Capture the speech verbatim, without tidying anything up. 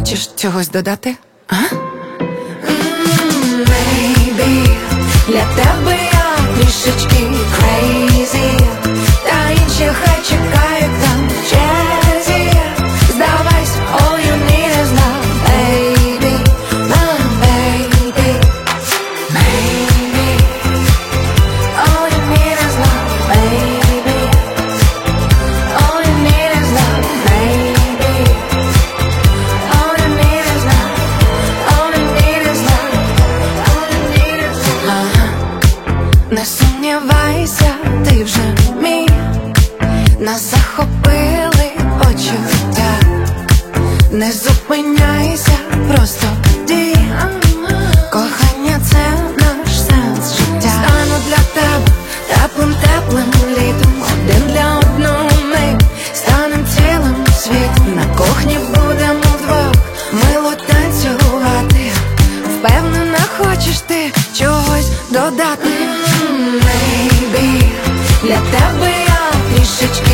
хочеш чогось додати? А? Maybe, для тебе я трішечки crazy, та інші хай чекають там в черзі. Здавайся, all you need is love, baby, my baby. Maybe, all you need is love, baby. All you need is love, baby. All you need is love, all you need is love, all you need is love. Ага. Не сумнівайся, ти вже мій. Нас захопили почуття. Не зупиняйся, просто дій. Кохання — це наш сенс життя. Стану для тебе теплим-теплим літом, один для одного ми станем цілим світом. На кухні будемо вдвох мило танцювати. Впевнена, хочеш ти чогось додати? Maybe, для тебе я трішечки